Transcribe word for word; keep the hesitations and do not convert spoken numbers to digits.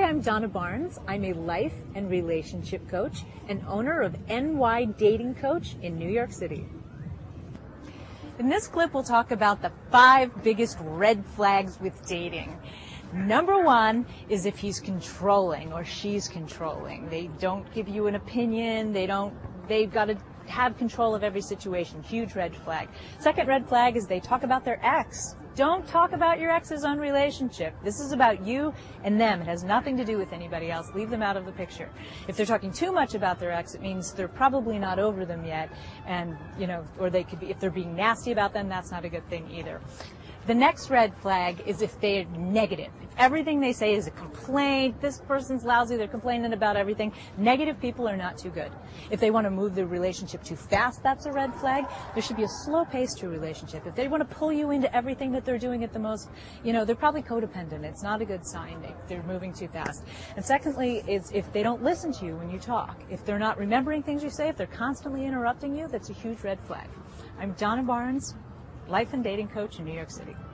Hi, I'm Donna Barnes. I'm a life and relationship coach and owner of N Y Dating Coach in New York City. In this clip, we'll talk about the five biggest red flags with dating. Number one is if he's controlling or she's controlling. They don't give you an opinion. They don't, they've got to have control of every situation. Huge red flag. Second red flag is they talk about their ex. Don't talk about your ex's own relationship. This is about you and them. It has nothing to do with anybody else. Leave them out of the picture. If they're talking too much about their ex, it means they're probably not over them yet. And, you know, or they could be, if they're being nasty about them, that's not a good thing either. The next red flag is if they're negative. If everything they say is a complaint, this person's lousy, they're complaining about everything. Negative people are not too good. If they want to move the relationship too fast, that's a red flag. There should be a slow pace to a relationship. If they want to pull you into everything that they're doing at the most, you know, they're probably codependent. It's not a good sign if they're moving too fast. And secondly, is if they don't listen to you when you talk. If they're not remembering things you say, if they're constantly interrupting you, that's a huge red flag. I'm Donna Barnes, life and dating coach in New York City.